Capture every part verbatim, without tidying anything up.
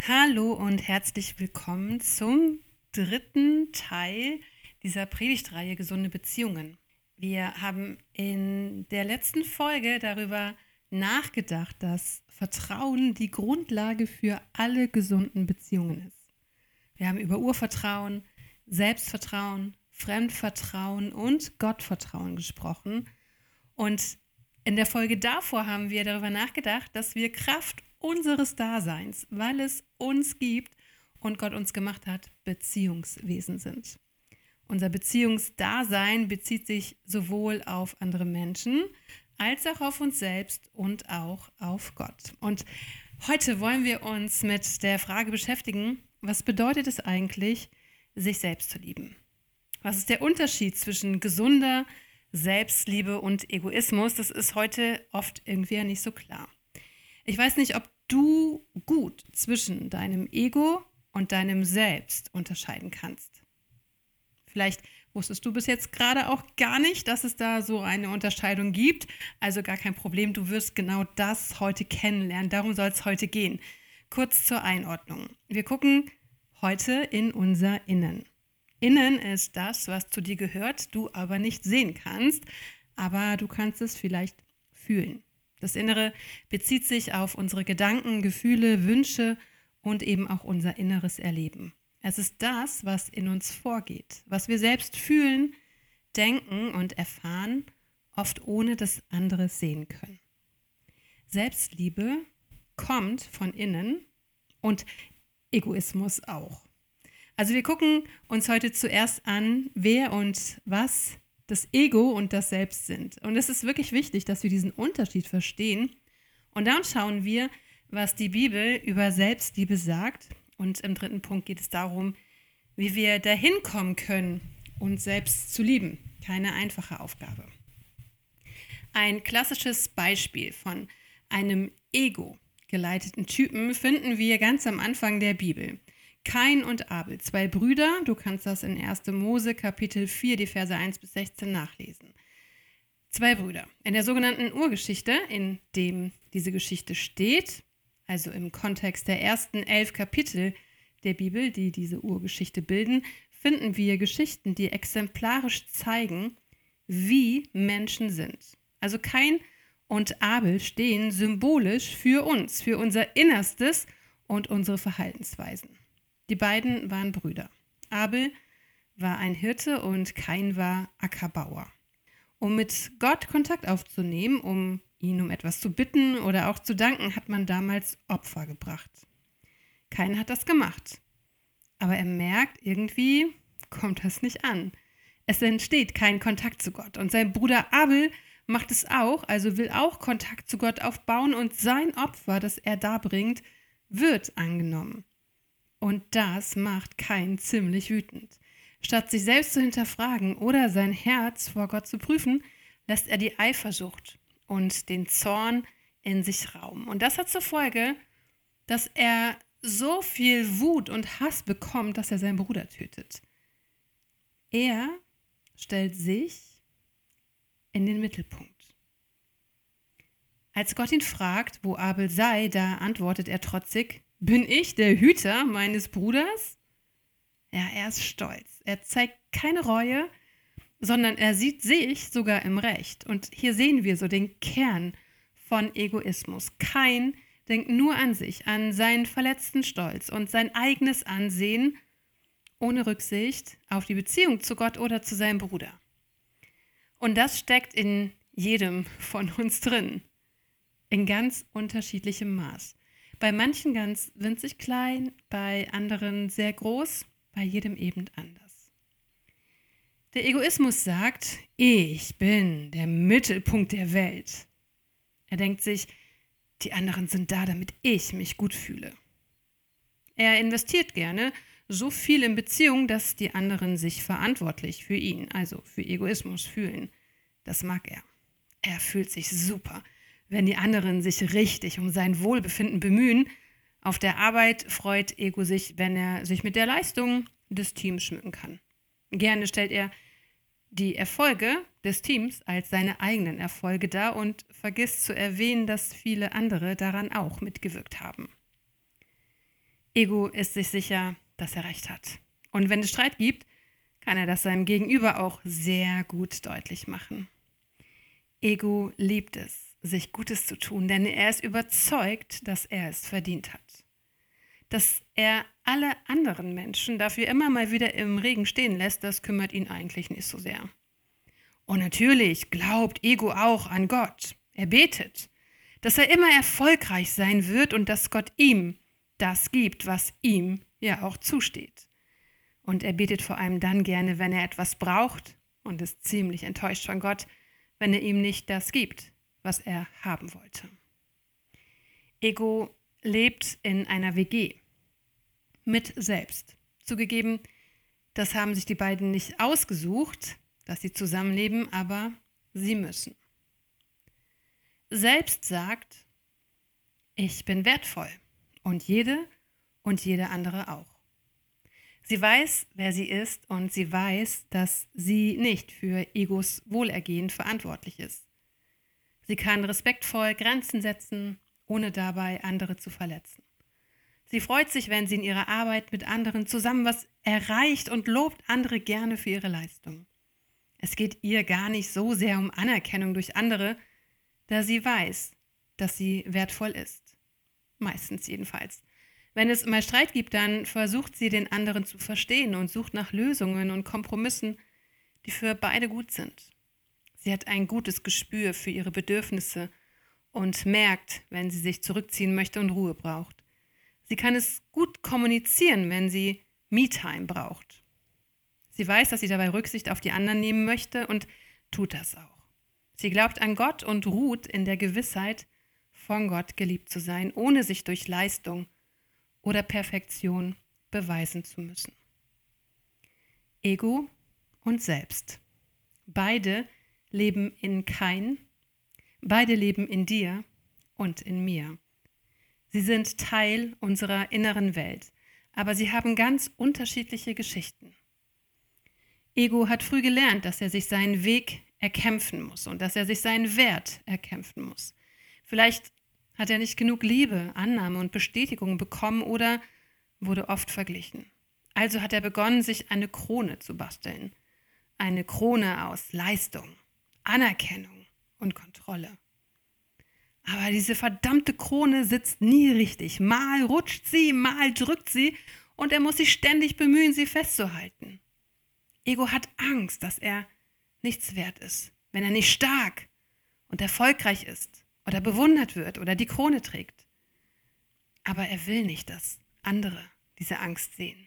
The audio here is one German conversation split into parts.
Hallo und herzlich willkommen zum dritten Teil dieser Predigtreihe Gesunde Beziehungen. Wir haben in der letzten Folge darüber nachgedacht, dass Vertrauen die Grundlage für alle gesunden Beziehungen ist. Wir haben über Urvertrauen, Selbstvertrauen, Fremdvertrauen und Gottvertrauen gesprochen. Und in der Folge davor haben wir darüber nachgedacht, dass wir Kraft unseres Daseins, weil es uns gibt und Gott uns gemacht hat, Beziehungswesen sind. Unser Beziehungsdasein bezieht sich sowohl auf andere Menschen als auch auf uns selbst und auch auf Gott. Und heute wollen wir uns mit der Frage beschäftigen, was bedeutet es eigentlich, sich selbst zu lieben? Was ist der Unterschied zwischen gesunder Selbstliebe und Egoismus? Das ist heute oft irgendwie nicht so klar. Ich weiß nicht, ob du gut zwischen deinem Ego und deinem Selbst unterscheiden kannst. Vielleicht wusstest du bis jetzt gerade auch gar nicht, dass es da so eine Unterscheidung gibt. Also gar kein Problem, du wirst genau das heute kennenlernen. Darum soll es heute gehen. Kurz zur Einordnung. Wir gucken heute in unser Innen. Innen ist das, was zu dir gehört, du aber nicht sehen kannst, aber du kannst es vielleicht fühlen. Das Innere bezieht sich auf unsere Gedanken, Gefühle, Wünsche und eben auch unser inneres Erleben. Es ist das, was in uns vorgeht, was wir selbst fühlen, denken und erfahren, oft ohne dass andere es sehen können. Selbstliebe kommt von innen und Egoismus auch. Also wir gucken uns heute zuerst an, wer und was das Ego und das Selbst sind. Und es ist wirklich wichtig, dass wir diesen Unterschied verstehen. Und dann schauen wir, was die Bibel über Selbstliebe sagt. Und im dritten Punkt geht es darum, wie wir dahin kommen können, uns selbst zu lieben. Keine einfache Aufgabe. Ein klassisches Beispiel von einem Ego-geleiteten Typen finden wir ganz am Anfang der Bibel. Kain und Abel, zwei Brüder, du kannst das in erster Mose Kapitel vier, die Verse eins bis sechzehn nachlesen. Zwei Brüder. In der sogenannten Urgeschichte, in dem diese Geschichte steht, also im Kontext der ersten elf Kapitel der Bibel, die diese Urgeschichte bilden, finden wir Geschichten, die exemplarisch zeigen, wie Menschen sind. Also Kain und Abel stehen symbolisch für uns, für unser Innerstes und unsere Verhaltensweisen. Die beiden waren Brüder. Abel war ein Hirte und Kain war Ackerbauer. Um mit Gott Kontakt aufzunehmen, um ihn um etwas zu bitten oder auch zu danken, hat man damals Opfer gebracht. Kain hat das gemacht. Aber er merkt, irgendwie kommt das nicht an. Es entsteht kein Kontakt zu Gott. Und sein Bruder Abel macht es auch, also will auch Kontakt zu Gott aufbauen und sein Opfer, das er darbringt, wird angenommen. Und das macht Kain ziemlich wütend. Statt sich selbst zu hinterfragen oder sein Herz vor Gott zu prüfen, lässt er die Eifersucht und den Zorn in sich Raum. Und das hat zur Folge, dass er so viel Wut und Hass bekommt, dass er seinen Bruder tötet. Er stellt sich in den Mittelpunkt. Als Gott ihn fragt, wo Abel sei, da antwortet er trotzig: Bin ich der Hüter meines Bruders? Ja, er ist stolz. Er zeigt keine Reue, sondern er sieht sich sogar im Recht. Und hier sehen wir so den Kern von Egoismus. Kain denkt nur an sich, an seinen verletzten Stolz und sein eigenes Ansehen, ohne Rücksicht auf die Beziehung zu Gott oder zu seinem Bruder. Und das steckt in jedem von uns drin, in ganz unterschiedlichem Maß. Bei manchen ganz winzig klein, bei anderen sehr groß, bei jedem eben anders. Der Egoismus sagt, ich bin der Mittelpunkt der Welt. Er denkt sich, die anderen sind da, damit ich mich gut fühle. Er investiert gerne so viel in Beziehungen, dass die anderen sich verantwortlich für ihn, also für Egoismus, fühlen. Das mag er. Er fühlt sich super, wenn die anderen sich richtig um sein Wohlbefinden bemühen. Auf der Arbeit freut Ego sich, wenn er sich mit der Leistung des Teams schmücken kann. Gerne stellt er die Erfolge des Teams als seine eigenen Erfolge dar und vergisst zu erwähnen, dass viele andere daran auch mitgewirkt haben. Ego ist sich sicher, dass er recht hat. Und wenn es Streit gibt, kann er das seinem Gegenüber auch sehr gut deutlich machen. Ego liebt es, sich Gutes zu tun, denn er ist überzeugt, dass er es verdient hat. Dass er alle anderen Menschen dafür immer mal wieder im Regen stehen lässt, das kümmert ihn eigentlich nicht so sehr. Und natürlich glaubt Ego auch an Gott. Er betet, dass er immer erfolgreich sein wird und dass Gott ihm das gibt, was ihm ja auch zusteht. Und er betet vor allem dann gerne, wenn er etwas braucht und ist ziemlich enttäuscht von Gott, wenn er ihm nicht das gibt, was er haben wollte. Ego lebt in einer W G mit selbst. Zugegeben, das haben sich die beiden nicht ausgesucht, dass sie zusammenleben, aber sie müssen. Selbst sagt, ich bin wertvoll und jede und jede andere auch. Sie weiß, wer sie ist und sie weiß, dass sie nicht für Egos Wohlergehen verantwortlich ist. Sie kann respektvoll Grenzen setzen, ohne dabei andere zu verletzen. Sie freut sich, wenn sie in ihrer Arbeit mit anderen zusammen was erreicht und lobt andere gerne für ihre Leistung. Es geht ihr gar nicht so sehr um Anerkennung durch andere, da sie weiß, dass sie wertvoll ist. Meistens jedenfalls. Wenn es mal Streit gibt, dann versucht sie, den anderen zu verstehen und sucht nach Lösungen und Kompromissen, die für beide gut sind. Sie hat ein gutes Gespür für ihre Bedürfnisse und merkt, wenn sie sich zurückziehen möchte und Ruhe braucht. Sie kann es gut kommunizieren, wenn sie Me-Time braucht. Sie weiß, dass sie dabei Rücksicht auf die anderen nehmen möchte und tut das auch. Sie glaubt an Gott und ruht in der Gewissheit, von Gott geliebt zu sein, ohne sich durch Leistung oder Perfektion beweisen zu müssen. Ego und Selbst. Beide leben in Kain, beide leben in dir und in mir. Sie sind Teil unserer inneren Welt, aber sie haben ganz unterschiedliche Geschichten. Ego hat früh gelernt, dass er sich seinen Weg erkämpfen muss und dass er sich seinen Wert erkämpfen muss. Vielleicht hat er nicht genug Liebe, Annahme und Bestätigung bekommen oder wurde oft verglichen. Also hat er begonnen, sich eine Krone zu basteln. Eine Krone aus Leistung, Anerkennung und Kontrolle. Aber diese verdammte Krone sitzt nie richtig. Mal rutscht sie, mal drückt sie und er muss sich ständig bemühen, sie festzuhalten. Ego hat Angst, dass er nichts wert ist, wenn er nicht stark und erfolgreich ist oder bewundert wird oder die Krone trägt. Aber er will nicht, dass andere diese Angst sehen.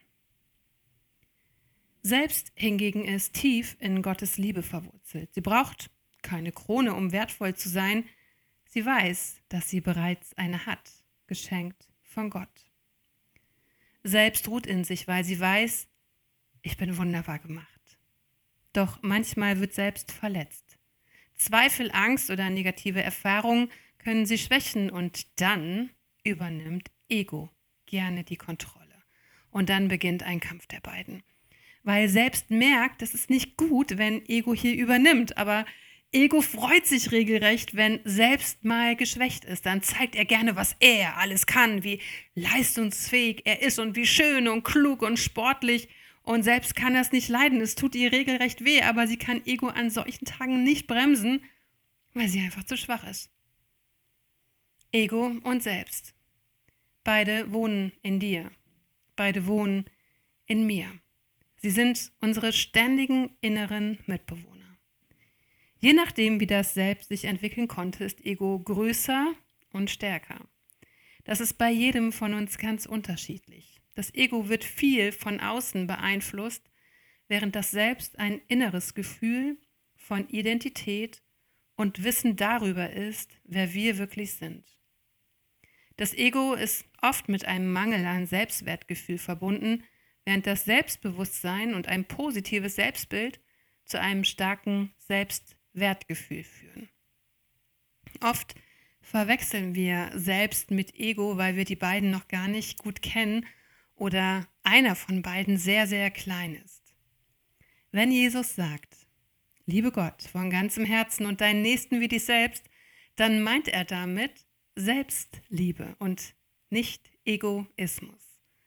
Selbst hingegen ist tief in Gottes Liebe verwurzelt. Sie braucht keine Krone, um wertvoll zu sein. Sie weiß, dass sie bereits eine hat, geschenkt von Gott. Selbst ruht in sich, weil sie weiß, ich bin wunderbar gemacht. Doch manchmal wird selbst verletzt. Zweifel, Angst oder negative Erfahrungen können sie schwächen und dann übernimmt Ego gerne die Kontrolle. Und dann beginnt ein Kampf der beiden. Weil selbst merkt, es ist nicht gut, wenn Ego hier übernimmt, aber Ego freut sich regelrecht, wenn selbst mal geschwächt ist. Dann zeigt er gerne, was er alles kann, wie leistungsfähig er ist und wie schön und klug und sportlich. Und selbst kann er es nicht leiden. Es tut ihr regelrecht weh, aber sie kann Ego an solchen Tagen nicht bremsen, weil sie einfach zu schwach ist. Ego und Selbst. Beide wohnen in dir. Beide wohnen in mir. Sie sind unsere ständigen inneren Mitbewohner. Je nachdem, wie das Selbst sich entwickeln konnte, ist Ego größer und stärker. Das ist bei jedem von uns ganz unterschiedlich. Das Ego wird viel von außen beeinflusst, während das Selbst ein inneres Gefühl von Identität und Wissen darüber ist, wer wir wirklich sind. Das Ego ist oft mit einem Mangel an Selbstwertgefühl verbunden, während das Selbstbewusstsein und ein positives Selbstbild zu einem starken Selbstwertgefühl führen. Oft verwechseln wir Selbst mit Ego, weil wir die beiden noch gar nicht gut kennen oder einer von beiden sehr, sehr klein ist. Wenn Jesus sagt, liebe Gott von ganzem Herzen und deinen Nächsten wie dich selbst, dann meint er damit Selbstliebe und nicht Egoismus.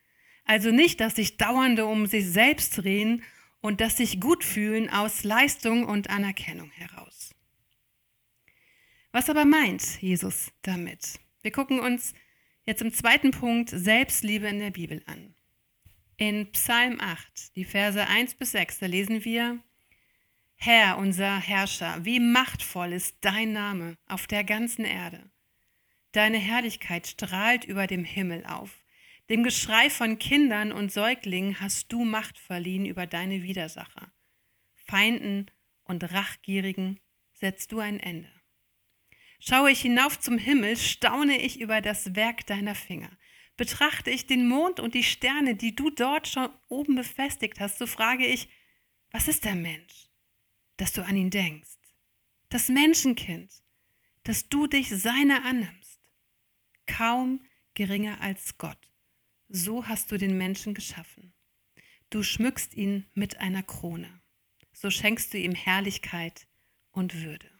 Also nicht das sich dauernde um sich selbst drehen und das sich gut fühlen aus Leistung und Anerkennung heraus. Was aber meint Jesus damit? Wir gucken uns jetzt im zweiten Punkt Selbstliebe in der Bibel an. In Psalm acht, die Verse eins bis sechs, da lesen wir: Herr, unser Herrscher, wie machtvoll ist dein Name auf der ganzen Erde. Deine Herrlichkeit strahlt über dem Himmel auf. Dem Geschrei von Kindern und Säuglingen hast du Macht verliehen über deine Widersacher. Feinden und Rachgierigen setzt du ein Ende. Schaue ich hinauf zum Himmel, staune ich über das Werk deiner Finger. Betrachte ich den Mond und die Sterne, die du dort schon oben befestigt hast, so frage ich, was ist der Mensch, dass du an ihn denkst? Das Menschenkind, dass du dich seiner annimmst. Kaum geringer als Gott. So hast du den Menschen geschaffen. Du schmückst ihn mit einer Krone. So schenkst du ihm Herrlichkeit und Würde.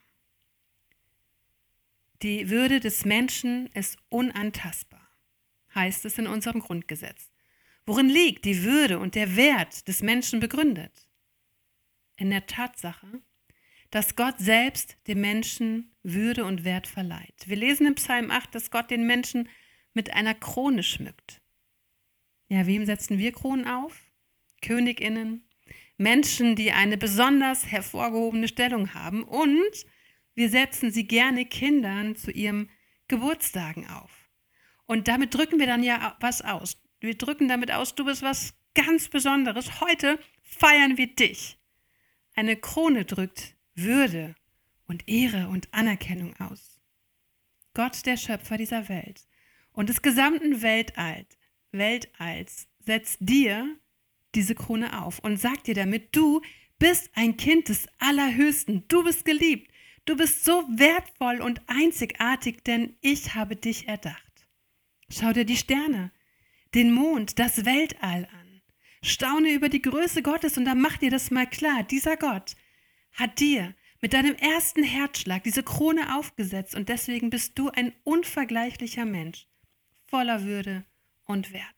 Die Würde des Menschen ist unantastbar, heißt es in unserem Grundgesetz. Worin liegt die Würde und der Wert des Menschen begründet? In der Tatsache, dass Gott selbst dem Menschen Würde und Wert verleiht. Wir lesen im Psalm acht, dass Gott den Menschen mit einer Krone schmückt. Ja, wem setzen wir Kronen auf? KönigInnen, Menschen, die eine besonders hervorgehobene Stellung haben, und wir setzen sie gerne Kindern zu ihrem Geburtstagen auf. Und damit drücken wir dann ja was aus. Wir drücken damit aus, du bist was ganz Besonderes. Heute feiern wir dich. Eine Krone drückt Würde und Ehre und Anerkennung aus. Gott, der Schöpfer dieser Welt und des gesamten Weltall, Weltalls, setzt dir diese Krone auf und sagt dir damit, du bist ein Kind des Allerhöchsten, du bist geliebt. Du bist so wertvoll und einzigartig, denn ich habe dich erdacht. Schau dir die Sterne, den Mond, das Weltall an. Staune über die Größe Gottes und dann mach dir das mal klar. Dieser Gott hat dir mit deinem ersten Herzschlag diese Krone aufgesetzt und deswegen bist du ein unvergleichlicher Mensch, voller Würde und Wert.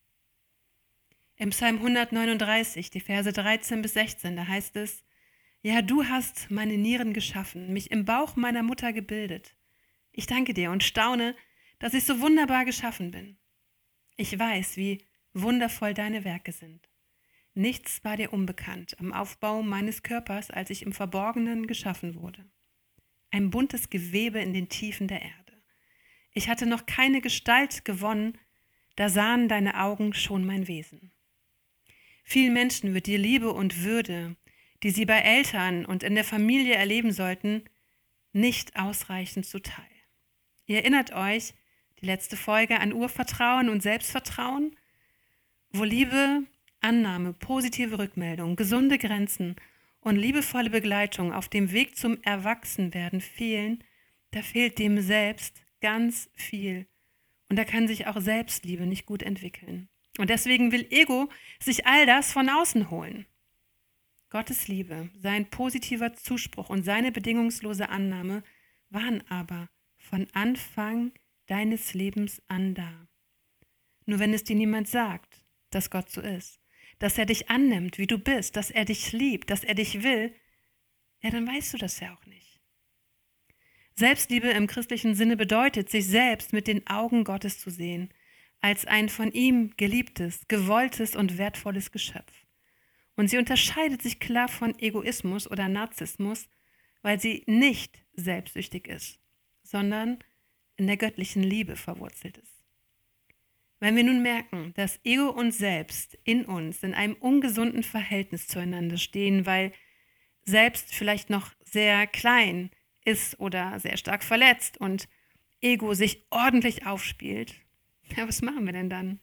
Im Psalm hundertneununddreißig, die Verse dreizehn bis sechzehn, da heißt es: Ja, du hast meine Nieren geschaffen, mich im Bauch meiner Mutter gebildet. Ich danke dir und staune, dass ich so wunderbar geschaffen bin. Ich weiß, wie wundervoll deine Werke sind. Nichts war dir unbekannt am Aufbau meines Körpers, als ich im Verborgenen geschaffen wurde. Ein buntes Gewebe in den Tiefen der Erde. Ich hatte noch keine Gestalt gewonnen, da sahen deine Augen schon mein Wesen. Vielen Menschen wird dir Liebe und Würde, die sie bei Eltern und in der Familie erleben sollten, nicht ausreichend zuteil. Ihr erinnert euch, die letzte Folge, an Urvertrauen und Selbstvertrauen, wo Liebe, Annahme, positive Rückmeldung, gesunde Grenzen und liebevolle Begleitung auf dem Weg zum Erwachsenwerden fehlen, da fehlt dem Selbst ganz viel. Und da kann sich auch Selbstliebe nicht gut entwickeln. Und deswegen will Ego sich all das von außen holen. Gottes Liebe, sein positiver Zuspruch und seine bedingungslose Annahme waren aber von Anfang deines Lebens an da. Nur wenn es dir niemand sagt, dass Gott so ist, dass er dich annimmt, wie du bist, dass er dich liebt, dass er dich will, ja, dann weißt du das ja auch nicht. Selbstliebe im christlichen Sinne bedeutet, sich selbst mit den Augen Gottes zu sehen, als ein von ihm geliebtes, gewolltes und wertvolles Geschöpf. Und sie unterscheidet sich klar von Egoismus oder Narzissmus, weil sie nicht selbstsüchtig ist, sondern in der göttlichen Liebe verwurzelt ist. Wenn wir nun merken, dass Ego und Selbst in uns in einem ungesunden Verhältnis zueinander stehen, weil Selbst vielleicht noch sehr klein ist oder sehr stark verletzt und Ego sich ordentlich aufspielt, ja, was machen wir denn dann?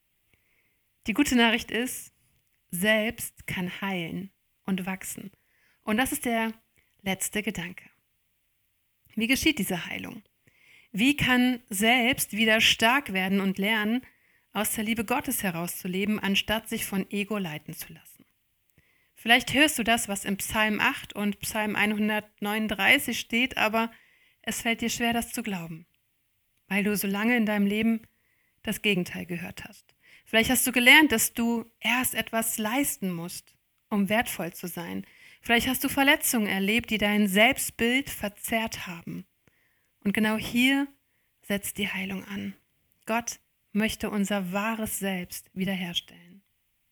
Die gute Nachricht ist, Selbst kann heilen und wachsen. Und das ist der letzte Gedanke. Wie geschieht diese Heilung? Wie kann Selbst wieder stark werden und lernen, aus der Liebe Gottes herauszuleben, anstatt sich von Ego leiten zu lassen? Vielleicht hörst du das, was im Psalm acht und Psalm hundertneununddreißig steht, aber es fällt dir schwer, das zu glauben, weil du so lange in deinem Leben das Gegenteil gehört hast. Vielleicht hast du gelernt, dass du erst etwas leisten musst, um wertvoll zu sein. Vielleicht hast du Verletzungen erlebt, die dein Selbstbild verzerrt haben. Und genau hier setzt die Heilung an. Gott möchte unser wahres Selbst wiederherstellen.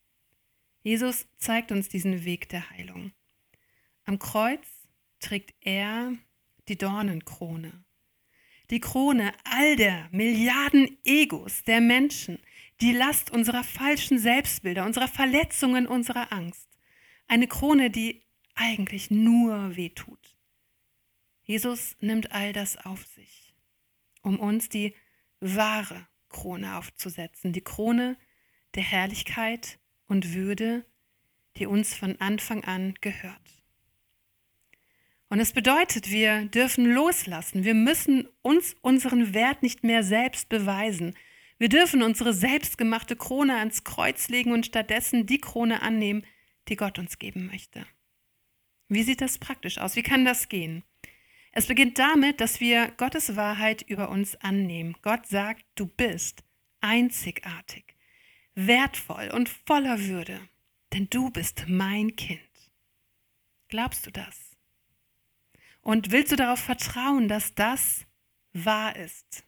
Jesus zeigt uns diesen Weg der Heilung. Am Kreuz trägt er die Dornenkrone. Die Krone all der Milliarden Egos der Menschen, die Last unserer falschen Selbstbilder, unserer Verletzungen, unserer Angst. Eine Krone, die eigentlich nur wehtut. Jesus nimmt all das auf sich, um uns die wahre Krone aufzusetzen, die Krone der Herrlichkeit und Würde, die uns von Anfang an gehört. Und es bedeutet, wir dürfen loslassen. Wir müssen uns unseren Wert nicht mehr selbst beweisen. Wir dürfen unsere selbstgemachte Krone ans Kreuz legen und stattdessen die Krone annehmen, die Gott uns geben möchte. Wie sieht das praktisch aus? Wie kann das gehen? Es beginnt damit, dass wir Gottes Wahrheit über uns annehmen. Gott sagt, du bist einzigartig, wertvoll und voller Würde, denn du bist mein Kind. Glaubst du das? Und willst du darauf vertrauen, dass das wahr ist?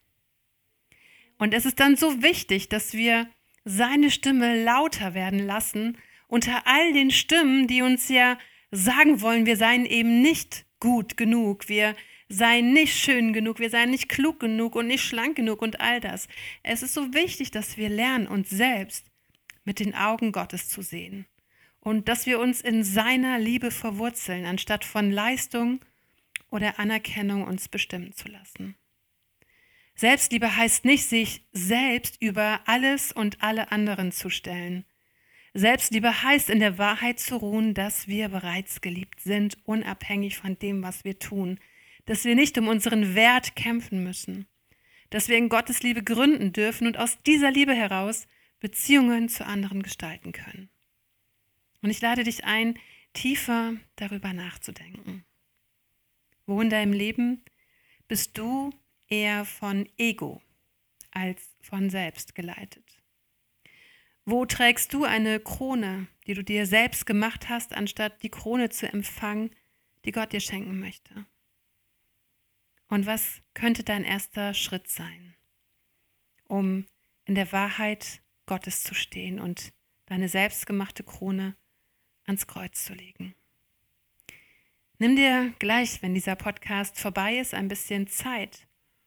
Und es ist dann so wichtig, dass wir seine Stimme lauter werden lassen unter all den Stimmen, die uns ja sagen wollen, wir seien eben nicht gut genug, wir seien nicht schön genug, wir seien nicht klug genug und nicht schlank genug und all das. Es ist so wichtig, dass wir lernen, uns selbst mit den Augen Gottes zu sehen und dass wir uns in seiner Liebe verwurzeln, anstatt von Leistung oder Anerkennung uns bestimmen zu lassen. Selbstliebe heißt nicht, sich selbst über alles und alle anderen zu stellen. Selbstliebe heißt, in der Wahrheit zu ruhen, dass wir bereits geliebt sind, unabhängig von dem, was wir tun. Dass wir nicht um unseren Wert kämpfen müssen. Dass wir in Gottes Liebe gründen dürfen und aus dieser Liebe heraus Beziehungen zu anderen gestalten können. Und ich lade dich ein, tiefer darüber nachzudenken. Wo in deinem Leben bist du eher von Ego als von selbst geleitet? Wo trägst du eine Krone, die du dir selbst gemacht hast, anstatt die Krone zu empfangen, die Gott dir schenken möchte? Und was könnte dein erster Schritt sein, um in der Wahrheit Gottes zu stehen und deine selbstgemachte Krone ans Kreuz zu legen? Nimm dir gleich, wenn dieser Podcast vorbei ist, ein bisschen Zeit,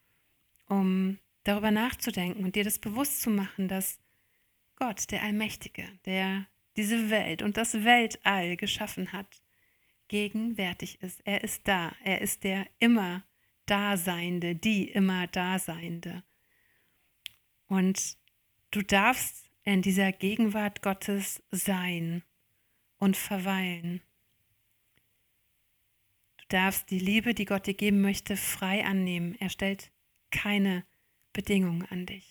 um darüber nachzudenken und dir das bewusst zu machen, dass Gott, der Allmächtige, der diese Welt und das Weltall geschaffen hat, gegenwärtig ist. Er ist da. Er ist der immer Daseinende, die immer Daseinende. Und du darfst in dieser Gegenwart Gottes sein und verweilen. Du darfst die Liebe, die Gott dir geben möchte, frei annehmen. Er stellt keine Bedingungen an dich.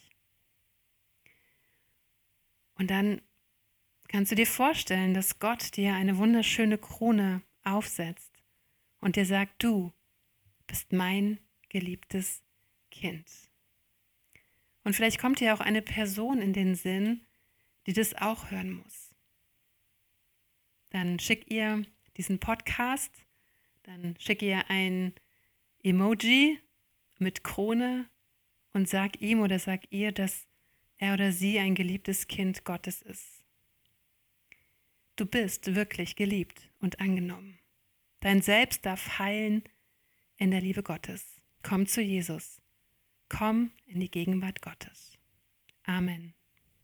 Und dann kannst du dir vorstellen, dass Gott dir eine wunderschöne Krone aufsetzt und dir sagt, du bist mein geliebtes Kind. Und vielleicht kommt dir auch eine Person in den Sinn, die das auch hören muss. Dann schick ihr diesen Podcast, dann schick ihr ein Emoji mit Krone und sag ihm oder sag ihr, dass er oder sie ein geliebtes Kind Gottes ist. Du bist wirklich geliebt und angenommen. Dein Selbst darf heilen in der Liebe Gottes. Komm zu Jesus. Komm in die Gegenwart Gottes. Amen.